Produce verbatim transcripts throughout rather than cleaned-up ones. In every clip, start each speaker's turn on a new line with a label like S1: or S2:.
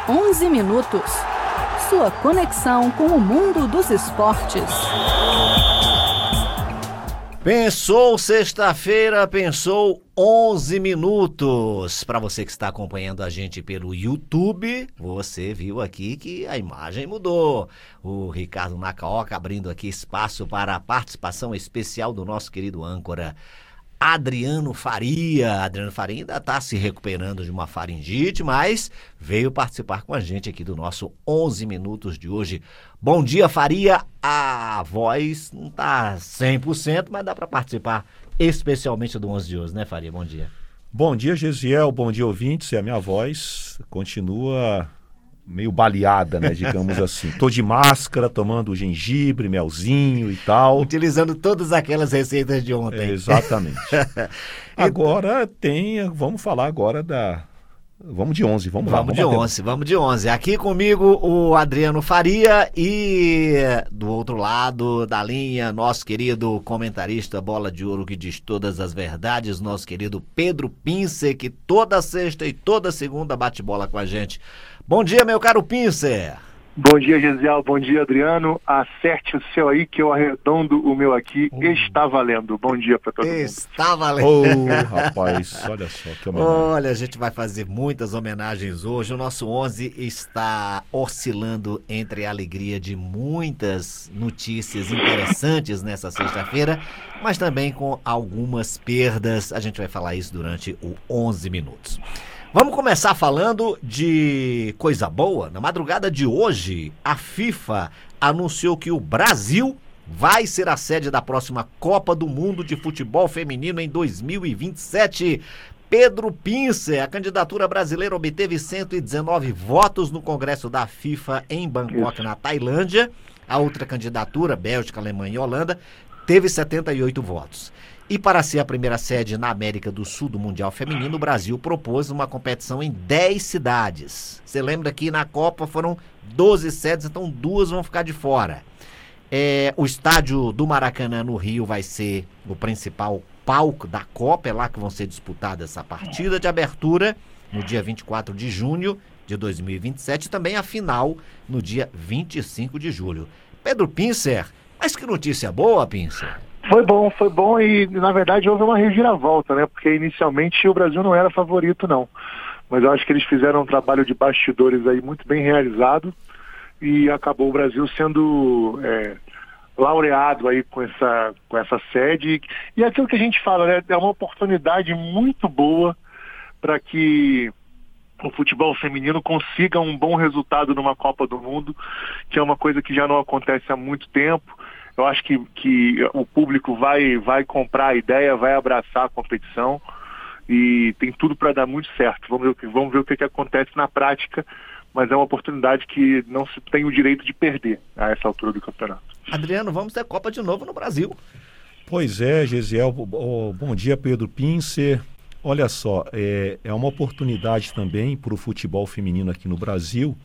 S1: onze minutos. Sua conexão com o mundo dos esportes.
S2: Pensou sexta-feira, pensou onze minutos. Para você que está acompanhando a gente pelo YouTube, você viu aqui que a imagem mudou. O Ricardo Nacaoca abrindo aqui espaço para a participação especial do nosso querido âncora Adriano Faria. Adriano Faria ainda está se recuperando de uma faringite, mas veio participar com a gente aqui do nosso onze minutos de hoje. Bom dia, Faria. A voz não está cem por cento, mas dá para participar especialmente do onze de hoje, né, Faria? Bom dia.
S3: Bom dia, Gesiel. Bom dia, ouvintes. E a minha voz continua meio baleada, né, digamos assim. Tô de máscara, tomando gengibre, melzinho e tal.
S2: Utilizando todas aquelas receitas de ontem.
S3: É, exatamente. Agora tem, vamos falar agora da... Vamos de onze, vamos lá.
S2: Vamos de onze, vamos de onze. Aqui comigo o Adriano Faria e do outro lado da linha, nosso querido comentarista Bola de Ouro que diz todas as verdades, nosso querido Pedro Pincer, que toda sexta e toda segunda bate bola com a gente. Bom dia, meu caro Pincer.
S4: Bom dia, Gesiel. Bom dia, Adriano. Acerte o seu aí, que eu arredondo o meu aqui. Hum. Está valendo. Bom dia para todo mundo.
S2: Está valendo.
S3: Oh, rapaz, olha só que homenagem.
S2: Olha, a gente vai fazer muitas homenagens hoje. O nosso onze está oscilando entre a alegria de muitas notícias interessantes nessa sexta-feira, mas também com algumas perdas. A gente vai falar isso durante o onze minutos. Vamos começar falando de coisa boa. Na madrugada de hoje, a FIFA anunciou que o Brasil vai ser a sede da próxima Copa do Mundo de Futebol Feminino em dois mil e vinte e sete. Pedro Pincer, a candidatura brasileira obteve cento e dezenove votos no Congresso da FIFA em Bangkok, na Tailândia. A outra candidatura, Bélgica, Alemanha e Holanda, teve setenta e oito votos. E para ser a primeira sede na América do Sul do Mundial Feminino, o Brasil propôs uma competição em dez cidades. Você lembra que na Copa foram doze sedes, então duas vão ficar de fora. É, o estádio do Maracanã, no Rio, vai ser o principal palco da Copa, é lá que vão ser disputadas essa partida de abertura, no dia vinte e quatro de junho de dois mil e vinte e sete, e também a final no dia vinte e cinco de julho. Pedro Pincer, mas que notícia boa, Pincer!
S4: Foi bom, foi bom e, na verdade, houve uma reviravolta, né? Porque inicialmente o Brasil não era favorito, não. Mas eu acho que eles fizeram um trabalho de bastidores aí muito bem realizado e acabou o Brasil sendo é, laureado aí com essa, com essa sede. E é aquilo que a gente fala, né? É uma oportunidade muito boa para que o futebol feminino consiga um bom resultado numa Copa do Mundo, que é uma coisa que já não acontece há muito tempo. Eu acho que, que o público vai, vai comprar a ideia, vai abraçar a competição e tem tudo para dar muito certo. Vamos ver, vamos ver o que, que acontece na prática, mas é uma oportunidade que não se tem o direito de perder a essa altura do campeonato.
S2: Adriano, vamos ter Copa de novo no Brasil.
S3: Pois é, Gesiel. Bom dia, Pedro Pincer. Olha só, é, é uma oportunidade também para o futebol feminino aqui no Brasil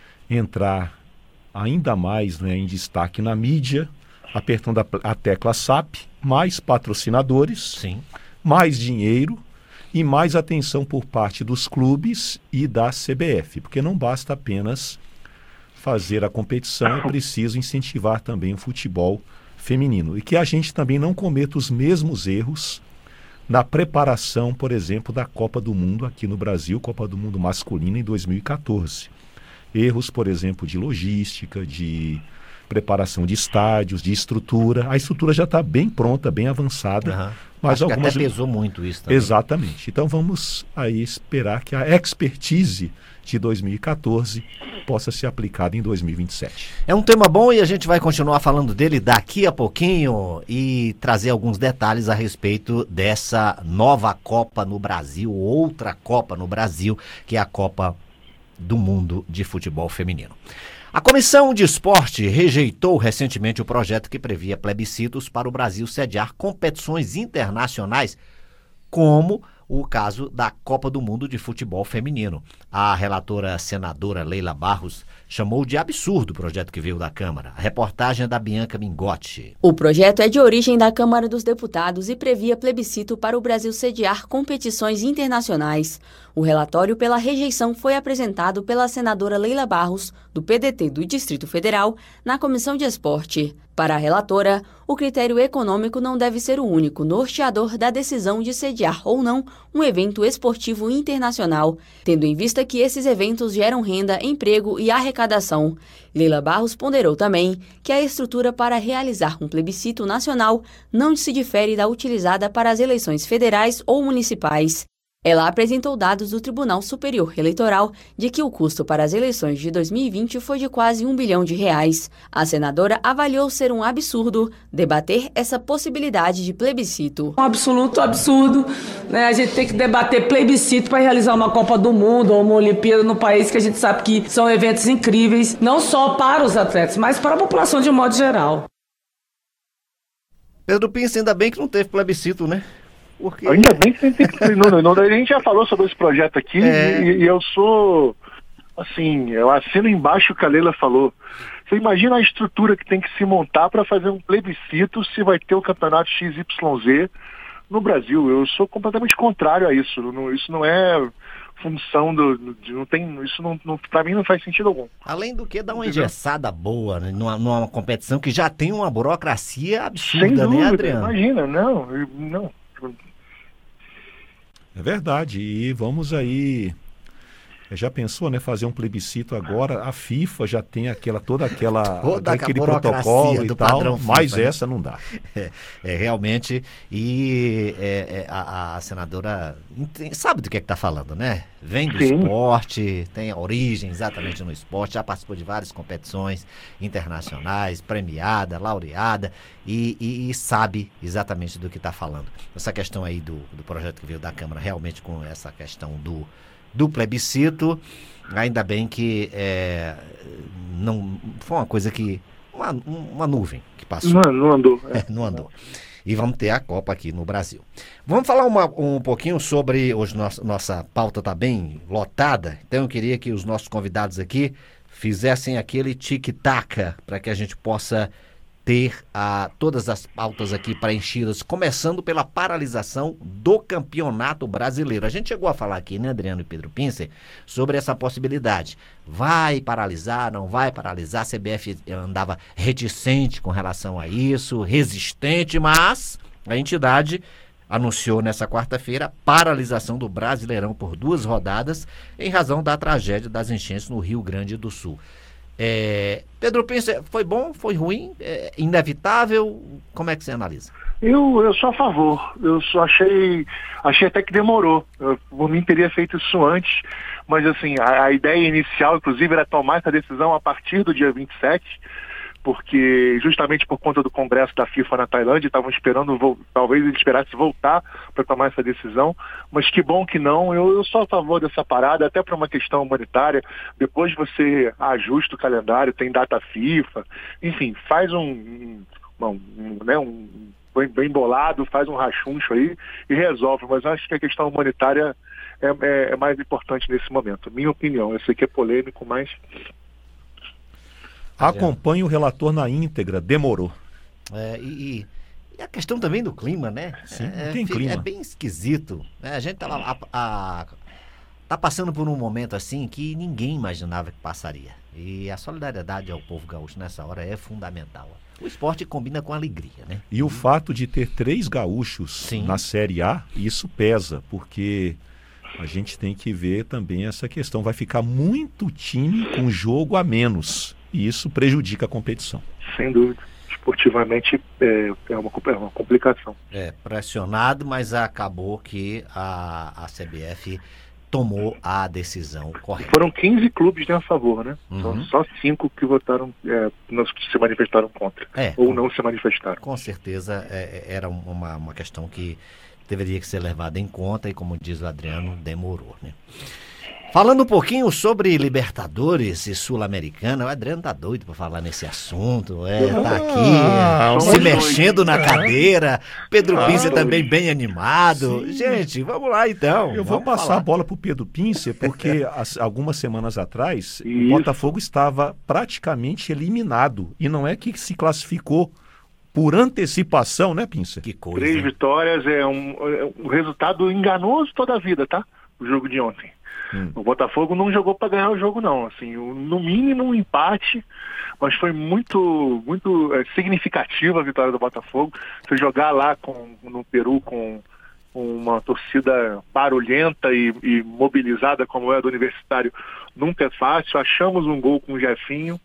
S3: entrar ainda mais, né, em destaque na mídia, apertando a, a tecla S A P, mais patrocinadores,
S2: sim,
S3: mais dinheiro e mais atenção por parte dos clubes e da C B F, porque não basta apenas fazer a competição, é preciso incentivar também o futebol feminino e que a gente também não cometa os mesmos erros na preparação, por exemplo, da Copa do Mundo aqui no Brasil, Copa do Mundo masculina em dois mil e catorze. Erros, por exemplo, de logística, de preparação de estádios, de estrutura. A estrutura já está bem pronta, bem avançada.
S2: Uhum.
S3: Mas
S2: Acho
S3: algumas...
S2: que até pesou muito isso também.
S3: Exatamente. Então vamos aí esperar que a expertise de dois mil e catorze possa ser aplicada em dois mil e vinte e sete.
S2: É um tema bom e a gente vai continuar falando dele daqui a pouquinho e trazer alguns detalhes a respeito dessa nova Copa no Brasil, outra Copa no Brasil, que é a Copa do Mundo de Futebol Feminino. A Comissão de Esporte rejeitou recentemente o projeto que previa plebiscitos para o Brasil sediar competições internacionais como o caso da Copa do Mundo de Futebol Feminino. A relatora senadora Leila Barros chamou de absurdo o projeto que veio da Câmara. A reportagem é da Bianca Mingotti.
S5: O projeto é de origem da Câmara dos Deputados e previa plebiscito para o Brasil sediar competições internacionais. O relatório pela rejeição foi apresentado pela senadora Leila Barros, do P D T do Distrito Federal, na Comissão de Esporte. Para a relatora, o critério econômico não deve ser o único norteador da decisão de sediar ou não um evento esportivo internacional, tendo em vista que esses eventos geram renda, emprego e arrecadação. Leila Barros ponderou também que a estrutura para realizar um plebiscito nacional não se difere da utilizada para as eleições federais ou municipais. Ela apresentou dados do Tribunal Superior Eleitoral de que o custo para as eleições de dois mil e vinte foi de quase um bilhão de reais. A senadora avaliou ser um absurdo debater essa possibilidade de plebiscito.
S6: Um absoluto absurdo, né? A gente tem que debater plebiscito para realizar uma Copa do Mundo ou uma Olimpíada no país que a gente sabe que são eventos incríveis, não só para os atletas, mas para a população de um modo geral.
S2: Pedro Pince, ainda bem que não teve plebiscito, né? Porque...
S4: Ainda bem que tem, não, não, a gente já falou sobre esse projeto aqui é... e, e eu sou, assim, eu assino embaixo o que a Leila falou. Você imagina a estrutura que tem que se montar para fazer um plebiscito se vai ter o campeonato X Y Z no Brasil. Eu sou completamente contrário a isso. Não, isso não é função do... De, não tem, isso não, não, para mim não faz sentido algum.
S2: Além do que dá uma engessada boa, né, numa, numa competição que já tem uma burocracia absurda,
S4: sem dúvida,
S2: né, Adriano?
S4: Imagina, não, não...
S3: É verdade, e vamos aí, já pensou, né, fazer um plebiscito agora, a FIFA já tem aquela, toda aquela,
S2: toda
S3: aquele protocolo e tal, mas
S2: FIFA,
S3: essa né? não dá.
S2: É, é realmente, e é, é, a, a senadora sabe do que é que está falando, né? Vem do Sim. esporte, tem a origem exatamente no esporte, já participou de várias competições internacionais, premiada, laureada, e, e, e sabe exatamente do que está falando. Essa questão aí do, do projeto que veio da Câmara, realmente com essa questão do, do plebiscito, ainda bem que é, não foi uma coisa que, uma, uma nuvem que passou.
S4: Não, não andou.
S2: É, não andou. E vamos ter a Copa aqui no Brasil. Vamos falar uma, um pouquinho sobre... Hoje nossa, nossa pauta está bem lotada, então eu queria que os nossos convidados aqui fizessem aquele tic-tac para que a gente possa ter ah, todas as pautas aqui preenchidas, começando pela paralisação do Campeonato Brasileiro. A gente chegou a falar aqui, né, Adriano e Pedro Pincer, sobre essa possibilidade. Vai paralisar, não vai paralisar? A C B F andava reticente com relação a isso, resistente, mas a entidade anunciou nessa quarta-feira a paralisação do Brasileirão por duas rodadas em razão da tragédia das enchentes no Rio Grande do Sul. É, Pedro Pincer, foi bom, foi ruim, é, inevitável? Como é que você analisa?
S4: Eu, eu sou a favor, eu só achei, achei até que demorou. Eu, por mim teria feito isso antes, mas assim, a, a ideia inicial, inclusive, era tomar essa decisão a partir do dia vinte e sete, porque justamente por conta do congresso da FIFA na Tailândia, estavam esperando, talvez eles esperassem voltar para tomar essa decisão, mas que bom que não, eu, eu sou a favor dessa parada, até para uma questão humanitária. Depois você ajusta o calendário, tem data FIFA, enfim, faz um, um, um, né, um bem, bem bolado, faz um rachuncho aí e resolve, mas acho que a questão humanitária é, é, é mais importante nesse momento, minha opinião. Eu sei que é polêmico, mas...
S3: Acompanhe o relator na íntegra, demorou.
S2: É, e, e a questão também do clima, né?
S3: Sim,
S2: é,
S3: tem clima.
S2: É bem esquisito. Né? A gente tá, a, a, tá passando por um momento assim que ninguém imaginava que passaria. E a solidariedade ao povo gaúcho nessa hora é fundamental. O esporte combina com alegria, né?
S3: E o fato de ter três gaúchos Sim. na Série A, isso pesa, porque... A gente tem que ver também essa questão. Vai ficar muito time com jogo a menos. E isso prejudica a competição.
S4: Sem dúvida. Esportivamente é, é, uma, é uma complicação.
S2: É, pressionado, mas acabou que a, a C B F tomou a decisão correta.
S4: Foram quinze clubes, né, a favor, né?
S2: Uhum.
S4: São só cinco que votaram, é, não se manifestaram contra.
S2: É,
S4: ou
S2: com,
S4: não se manifestaram.
S2: Com certeza é, era uma, uma questão que deveria ser levada em conta e, como diz o Adriano, demorou, né? Falando um pouquinho sobre Libertadores e Sul-Americana, o Adriano tá doido pra falar nesse assunto, é, tá aqui,
S3: Ah,
S2: se
S4: somos
S2: mexendo
S4: dois.
S2: na cadeira, Pedro
S3: Ah,
S2: Pincer
S4: dois.
S2: também bem animado.
S3: Sim.
S2: Gente, vamos lá então.
S3: Eu vou
S2: vamos
S3: passar
S2: falar.
S3: a bola para o Pedro Pincer, porque as- algumas semanas atrás o
S4: Isso.
S3: Botafogo estava praticamente eliminado. E não é que se classificou por antecipação, né, Pincer?
S2: Que coisa.
S4: Três
S2: hein?
S4: vitórias é um, é um resultado enganoso toda a vida, tá? O jogo de ontem.
S3: Hum.
S4: O Botafogo não jogou para ganhar o jogo, não. Assim, o- no mínimo um empate, mas foi muito, muito é, significativa a vitória do Botafogo. Você jogar lá com, no Peru com uma torcida barulhenta e, e mobilizada como é a do Universitário nunca é fácil. Achamos um gol com o Jefinho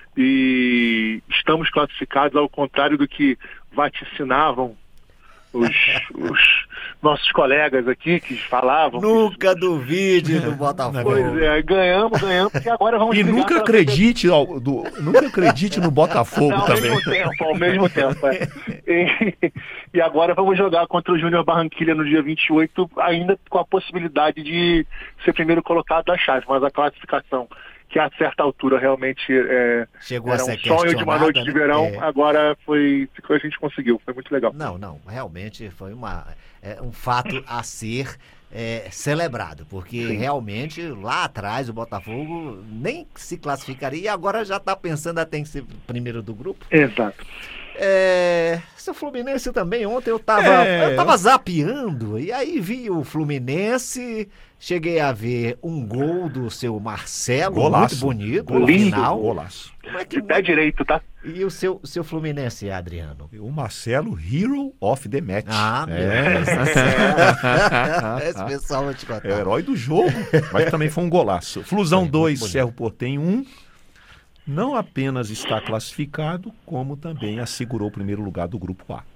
S4: e estamos classificados, ao contrário do que vaticinavam os, os nossos colegas aqui que falavam. que-
S2: Nunca duvide do Botafogo.
S4: Pois é, ganhamos, ganhamos, e agora vamos
S3: E
S4: brigar
S3: nunca
S4: pela-
S3: acredite, ao- do- nunca acredite no Botafogo
S4: Não, ao
S3: também.
S4: mesmo tempo, ao mesmo tempo. É. E, e agora vamos jogar contra o Júnior Barranquilla no dia vinte e oito, ainda com a possibilidade de ser primeiro colocado da chave, mas a classificação, que a certa altura realmente é,
S2: Chegou a
S4: era
S2: ser
S4: um sonho de uma noite de
S2: questionada, né?
S4: verão,
S2: É.
S4: agora foi, a gente conseguiu, foi muito legal.
S2: Não, não, realmente foi uma, é, um fato a ser é, celebrado, porque
S4: Sim.
S2: realmente lá atrás o Botafogo nem se classificaria e agora já está pensando até em ser primeiro do grupo.
S4: Exato.
S2: É, seu Fluminense também, ontem eu tava,
S3: É.
S2: eu tava zapeando e aí vi o Fluminense, cheguei a ver um gol do seu Marcelo,
S3: Golaço.
S2: muito bonito, no
S4: Lindo.
S2: final.
S3: Golaço.
S2: Como é que-
S4: De pé direito, tá?
S2: E o seu, seu Fluminense, Adriano?
S3: O Marcelo, Hero of the Match.
S2: Ah, meu
S3: é.
S2: Deus do céu. Esse pessoal vai te contar.
S3: É o herói do jogo, mas também foi um golaço. Flusão
S2: Foi,
S3: dois,
S2: muito bonito.
S3: Cerro Porteño um. Não apenas está classificado, como também assegurou o primeiro lugar do Grupo A.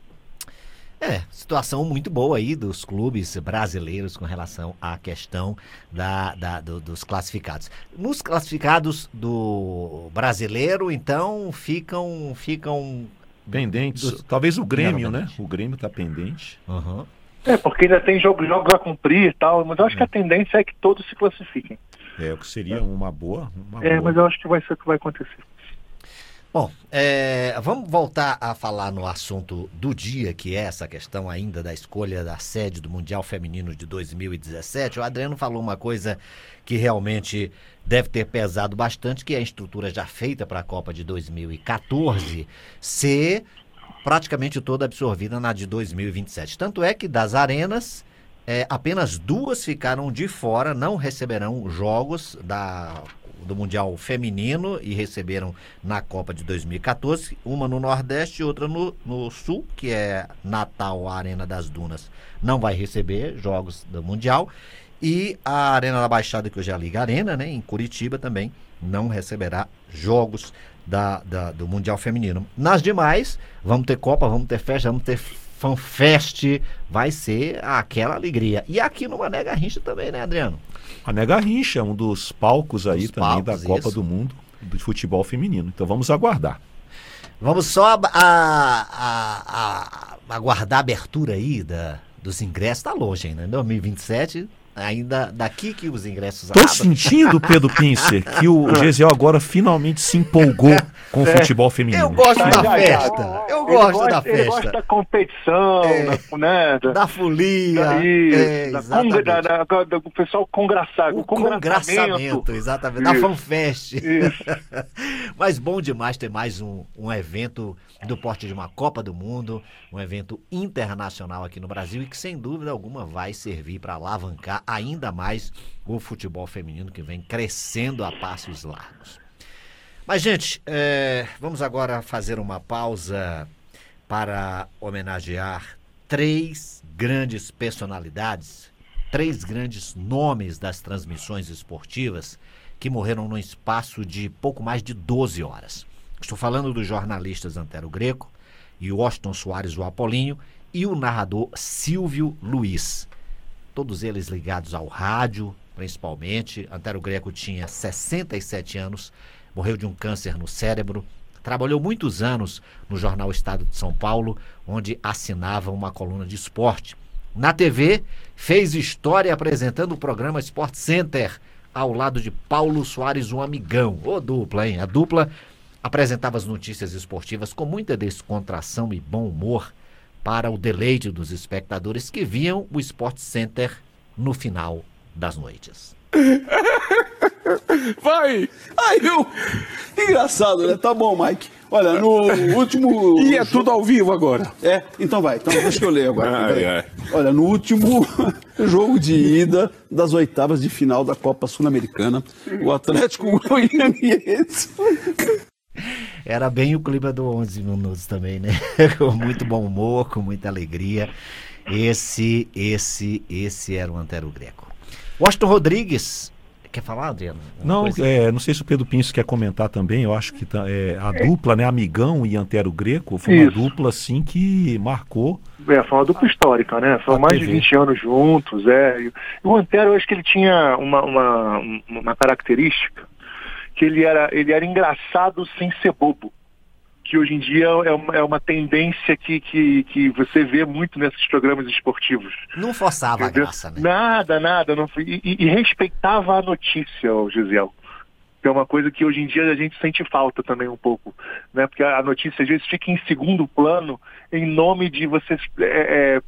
S2: É, situação muito boa aí dos clubes brasileiros com relação à questão da, da- do- dos classificados. Nos classificados do brasileiro, então, ficam... ficam
S3: Pendentes.
S2: Dos-
S3: Talvez o Grêmio, né?
S2: Novamente.
S3: O Grêmio está pendente.
S2: Uhum.
S4: É, porque ainda tem jogo, jogos a cumprir e tal, mas eu acho que a tendência é que todos se classifiquem.
S3: É, o que seria uma boa. Uma
S4: É,
S3: boa.
S4: mas eu acho que vai ser o que vai acontecer.
S2: Bom, é, vamos voltar a falar no assunto do dia, que é essa questão ainda da escolha da sede do Mundial Feminino de dois mil e dezessete. O Adriano falou uma coisa que realmente deve ter pesado bastante, que é a estrutura já feita para a Copa de dois mil e quatorze ser praticamente toda absorvida na de dois mil e vinte e sete. Tanto é que das arenas, é, apenas duas ficaram de fora, não receberão jogos da... do Mundial Feminino e receberam na Copa de dois mil e quatorze, uma no Nordeste e outra no, no Sul, que é Natal, a Arena das Dunas, não vai receber jogos do Mundial, e a Arena da Baixada, que hoje é a Liga Arena, né, em Curitiba também, não receberá jogos da, da- do Mundial Feminino. Nas demais, vamos ter Copa, vamos ter festa, vamos ter FanFest, vai ser aquela alegria. E aqui no Mané Garrincha também, né, Adriano?
S3: A Mané Garrincha, um dos palcos aí
S2: Dos
S3: também
S2: palcos,
S3: da Copa
S2: isso.
S3: do Mundo do futebol feminino. Então vamos aguardar.
S2: Vamos só a- a- a- a- aguardar a abertura aí da, dos ingressos. Tá longe ainda, em dois mil e vinte e sete, ainda daqui que os ingressos
S3: Tô
S2: abrem.
S3: sentindo, Pedro Pincer, que o Gesiel agora finalmente se empolgou com o futebol feminino.
S2: Eu gosto
S4: Tá
S2: da
S4: engajado.
S2: festa, eu
S4: Ele
S2: gosto
S4: gosta-
S2: da
S4: Ele gosta
S2: festa,
S4: da competição,
S2: É.
S4: da, né, da,
S2: da folia,
S4: da,
S2: é,
S4: isso, da,
S2: exatamente.
S4: congra, da, da, da- do pessoal congraçar,
S2: o
S4: o congraçamento.
S2: congraçamento, exatamente, da
S4: Isso.
S2: FanFest.
S4: Isso.
S2: Mas bom demais ter mais um, um evento do porte de uma Copa do Mundo, um evento internacional aqui no Brasil e que sem dúvida alguma vai servir para alavancar ainda mais o futebol feminino que vem crescendo a passos largos. Mas, gente, é, vamos agora fazer uma pausa para homenagear três grandes personalidades, três grandes nomes das transmissões esportivas que morreram num espaço de pouco mais de doze horas. Estou falando dos jornalistas Antero Greco e Washington Soares, o Apolinho, e o narrador Silvio Luiz. Todos eles ligados ao rádio, principalmente. Antero Greco tinha sessenta e sete anos, morreu de um câncer no cérebro, trabalhou muitos anos no jornal Estado de São Paulo, onde assinava uma coluna de esporte. Na T V, fez história apresentando o programa Sport Center, ao lado de Paulo Soares, um amigão. Ô dupla, hein? A dupla apresentava as notícias esportivas com muita descontração e bom humor para o deleite dos espectadores que viam o Sport Center no final das noites.
S7: Vai! Ai, eu... Engraçado, né? Tá bom, Mike. Olha, no último...
S8: E é tudo ao vivo agora.
S7: É? Então vai. Então deixa eu ler agora.
S8: Ai, ai.
S7: Olha, no último jogo de ida das oitavas de final da Copa Sul-Americana, o Atlético Goianiense...
S2: Era bem o clima do onze minutos também, né? Com muito bom humor, com muita alegria. Esse, esse, esse era o Antero Greco. Washington Rodrigues... Quer falar, Adriano?
S3: Não, é, não sei se o Pedro Pinto quer comentar também. Eu acho que tá, é, a dupla, né, Amigão e Antero Greco, foi uma
S4: Isso.
S3: dupla assim que marcou.
S4: É, foi uma dupla histórica, né? São mais
S3: T V.
S4: de vinte anos juntos, é. E o Antero, eu acho que ele tinha uma, uma, uma característica, que ele era, ele era engraçado sem ser bobo. Que hoje em dia é uma, é uma tendência que, que, que você vê muito nesses programas esportivos.
S2: Não forçava
S4: Entendeu?
S2: a graça, né?
S4: Nada, nada. Não, e, e, e respeitava a notícia, ô Gisele. Que é uma coisa que hoje em dia a gente sente falta também um pouco. Né? Porque a notícia às vezes fica em segundo plano em nome de você é, é,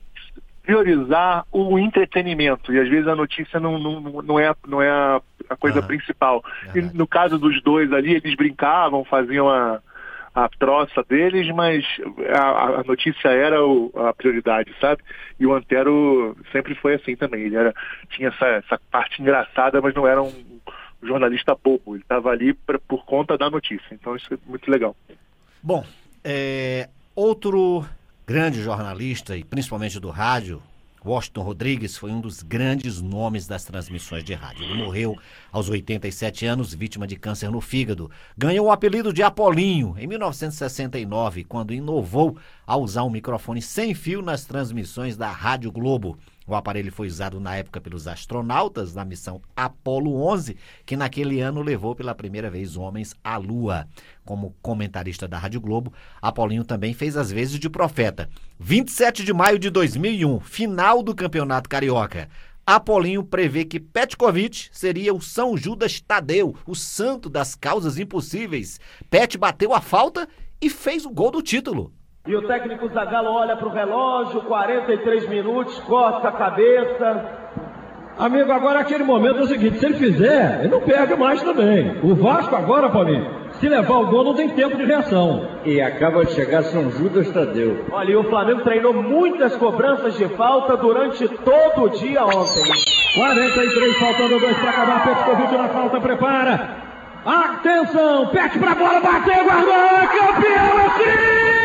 S4: priorizar o entretenimento. E às vezes a notícia não, não, não é, não é a, a coisa
S2: Aham.
S4: principal. E
S2: Verdade.
S4: no caso dos dois ali, eles brincavam, faziam a... a troça deles, mas a, a notícia era o, a prioridade, sabe? E o Antero sempre foi assim também. Ele era, tinha essa, essa parte engraçada, mas não era um jornalista bobo. Ele estava ali pra, por conta da notícia. Então isso é muito legal.
S2: Bom, é, outro grande jornalista, e principalmente do rádio, Washington Rodrigues, foi um dos grandes nomes das transmissões de rádio. Ele morreu aos oitenta e sete anos, vítima de câncer no fígado. Ganhou o apelido de Apolinho em mil novecentos e sessenta e nove, quando inovou a usar um microfone sem fio nas transmissões da Rádio Globo. O aparelho foi usado na época pelos astronautas da missão Apolo onze, que naquele ano levou pela primeira vez homens à Lua. Como comentarista da Rádio Globo, Apolinho também fez as vezes de profeta. vinte e sete de maio de dois mil e um, final do Campeonato Carioca. Apolinho prevê que Petkovic seria o São Judas Tadeu, o santo das causas impossíveis. Pet bateu a falta e fez o gol do título.
S9: E o técnico Zagallo olha para o relógio, quarenta e três minutos, corta a cabeça.
S10: Amigo, agora aquele momento é o seguinte, se ele fizer, ele não perde mais também. O Vasco agora, Paulinho, se levar o gol não tem tempo de reação.
S9: E acaba de chegar São Judas Tadeu. Olha, e o Flamengo treinou muitas cobranças de falta durante todo o dia ontem.
S10: quarenta e três, faltando dois para acabar, Petkovic na falta, prepara. Atenção, Pet pra bola, bateu, guardou, é campeão assim!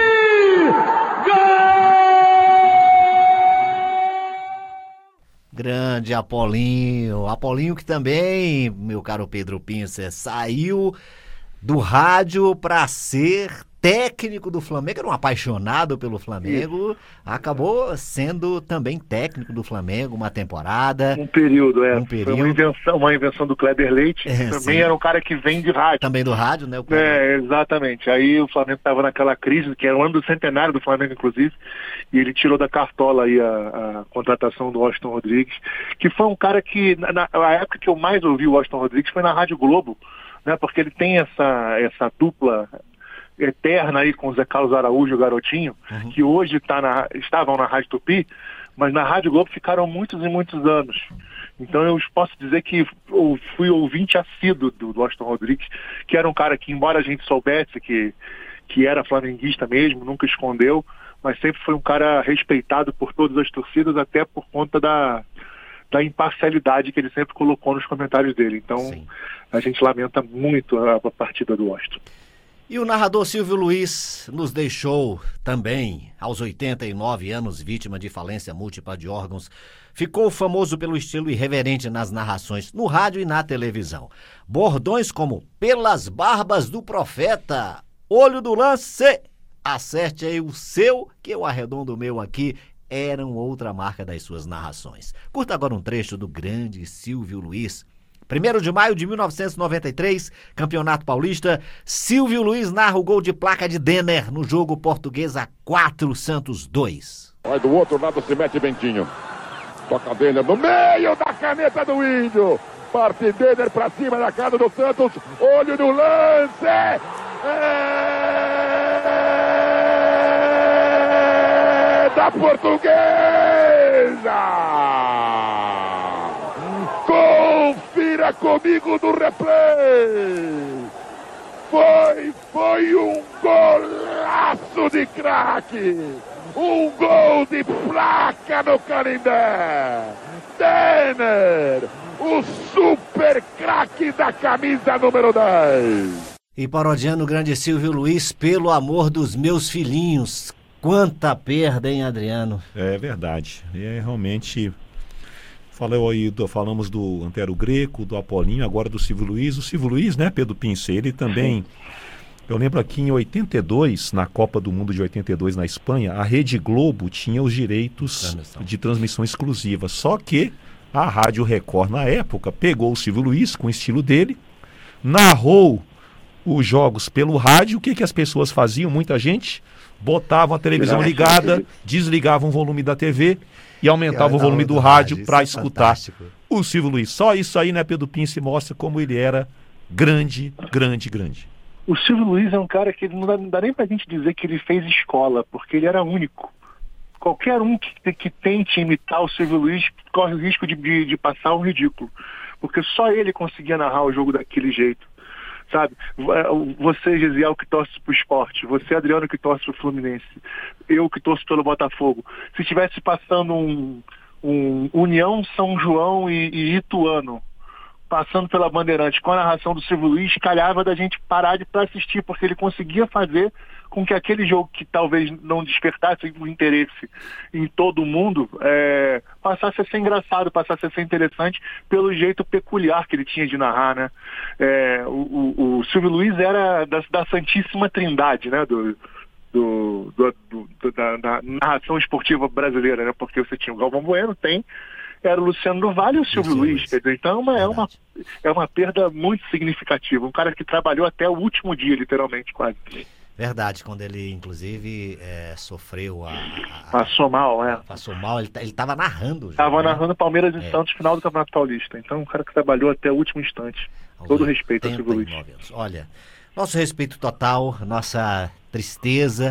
S2: Grande Apolinho, Apolinho que também, meu caro Pedro Pincer, saiu do rádio para ser técnico do Flamengo, era um apaixonado pelo Flamengo, Isso. acabou sendo também técnico do Flamengo uma temporada.
S4: Um período, é.
S2: Um período.
S4: Foi uma invenção, uma invenção do Kleber Leite,
S2: é,
S4: também
S2: sim.
S4: era um cara que vem de rádio.
S2: Também do rádio, né? O
S4: é, exatamente. Aí o Flamengo estava naquela crise, que era o ano do centenário do Flamengo, inclusive, e ele tirou da cartola aí a, a contratação do Washington Rodrigues, que foi um cara que, na, na época que eu mais ouvi o Washington Rodrigues foi na Rádio Globo, né? Porque ele tem essa, essa dupla eterna aí com o Zé Carlos Araújo, o Garotinho, uhum. que hoje tá na, estavam na Rádio Tupi, mas na Rádio Globo ficaram muitos e muitos anos. Então eu posso dizer que eu fui ouvinte assíduo do Washington Rodrigues, que era um cara que, embora a gente soubesse que, que era flamenguista mesmo, nunca escondeu, mas sempre foi um cara respeitado por todas as torcidas, até por conta da, da imparcialidade que ele sempre colocou nos comentários dele. Então Sim. a gente lamenta muito a, a partida do Washington.
S2: E o narrador Silvio Luiz nos deixou também, aos oitenta e nove anos, vítima de falência múltipla de órgãos. Ficou famoso pelo estilo irreverente nas narrações, no rádio e na televisão. Bordões como "pelas barbas do profeta", "olho do lance", "acerte aí o seu, que eu arredondo o meu aqui", eram outra marca das suas narrações. Curta agora um trecho do grande Silvio Luiz. primeiro de maio de mil novecentos e noventa e três, Campeonato Paulista, Silvio Luiz narra o gol de placa de Denner no jogo Portuguesa quatro, Santos dois.
S11: Vai do outro lado, se mete Bentinho. Toca Denner no meio da caneta do Índio.
S8: Parte Denner pra cima da casa do Santos. Olho no lance. É da Portuguesa. Confira comigo no replay. Foi, foi um golaço de craque. Um gol de placa no Canindé. Denner, o super craque da camisa número dez.
S2: E parodiando o grande Silvio Luiz, pelo amor dos meus filhinhos. Quanta perda, hein, Adriano?
S3: É verdade. É realmente... Falou aí, do, falamos do Antero Greco, do Apolinho, agora do Silvio Luiz. O Silvio Luiz, né, Pedro Pince, ele também... Eu lembro aqui em oitenta e dois, na Copa do Mundo de oitenta e dois na Espanha, a Rede Globo tinha os direitos transmissão. de transmissão exclusiva. Só que a Rádio Record, na época, pegou o Silvio Luiz com o estilo dele, narrou os jogos pelo rádio. O que, que as pessoas faziam? Muita gente botavam a televisão ligada, desligavam o volume da T V e aumentava o volume do rádio para escutar o Silvio Luiz. Só isso aí, né, Pedro Pince, mostra como ele era grande, grande, grande.
S4: O Silvio Luiz é um cara que não dá, não dá nem pra gente dizer que ele fez escola, porque ele era único. Qualquer um que, que tente imitar o Silvio Luiz corre o risco de, de, de passar um ridículo. Porque só ele conseguia narrar o jogo daquele jeito. Sabe? Você, Gesiel, que torce pro Sport, você, Adriano, que torce pro Fluminense, eu que torço pelo Botafogo. Se estivesse passando um, um União, São João e, e Ituano, passando pela Bandeirante com a narração do Silvio Luiz, calhava da gente parar de pra assistir, porque ele conseguia fazer com que aquele jogo que talvez não despertasse o interesse em todo mundo, é, passasse a ser engraçado, passasse a ser interessante pelo jeito peculiar que ele tinha de narrar, né? É, o, o, o Silvio Luiz era da, da Santíssima Trindade, né? Do, do, do, do, da, da narração esportiva brasileira, né? Porque você tinha o Galvão Bueno, tem... era o Luciano do Vale e o Silvio Luiz. Luiz. Quer dizer, então é uma, é uma perda muito significativa. Um cara que trabalhou até o último dia, literalmente, quase.
S2: Verdade, quando ele, inclusive, é, sofreu a, a...
S4: Passou mal, é.
S2: Passou mal, ele, ele tava narrando.
S4: Estava
S2: né?
S4: narrando Palmeiras e
S2: é.
S4: Santos, final do Campeonato Paulista. Então, um cara que trabalhou até o último instante. Todo respeito ao Silvio Luiz.
S2: Anos. Olha, nosso respeito total, nossa tristeza,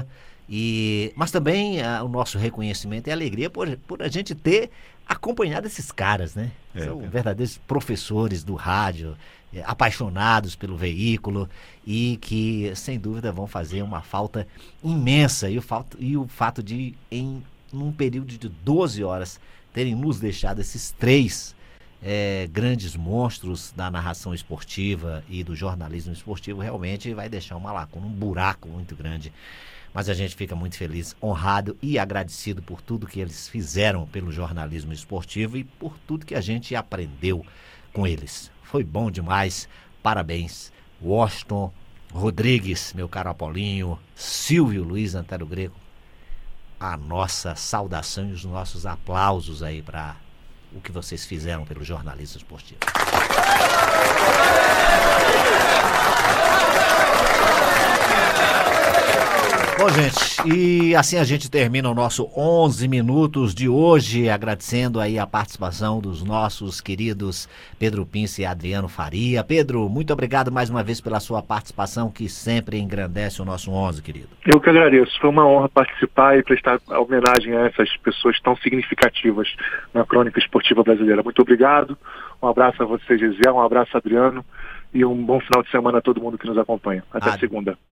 S2: e mas também a, o nosso reconhecimento e alegria por, por a gente ter acompanhado esses caras, né? É, São é. verdadeiros professores do rádio, é, apaixonados pelo veículo e que, sem dúvida, vão fazer uma falta imensa. E o fato, e o fato de, em um período de doze horas, terem nos deixado esses três é, grandes monstros da narração esportiva e do jornalismo esportivo, realmente vai deixar uma lacuna, um buraco muito grande. Mas a gente fica muito feliz, honrado e agradecido por tudo que eles fizeram pelo jornalismo esportivo e por tudo que a gente aprendeu com eles. Foi bom demais, parabéns. Washington Rodrigues, meu caro Apolinho, Silvio Luiz, Antero Greco, a nossa saudação e os nossos aplausos aí para o que vocês fizeram pelo jornalismo esportivo. Bom, gente, e assim a gente termina o nosso onze minutos de hoje, agradecendo aí a participação dos nossos queridos Pedro Pince e Adriano Faria. Pedro, muito obrigado mais uma vez pela sua participação, que sempre engrandece o nosso onze, querido.
S4: Eu que agradeço, foi uma honra participar e prestar homenagem a essas pessoas tão significativas na crônica esportiva brasileira. Muito obrigado, um abraço a você, Gesiel, um abraço, Adriano, e um bom final de semana a todo mundo que nos acompanha. Até Ad... segunda.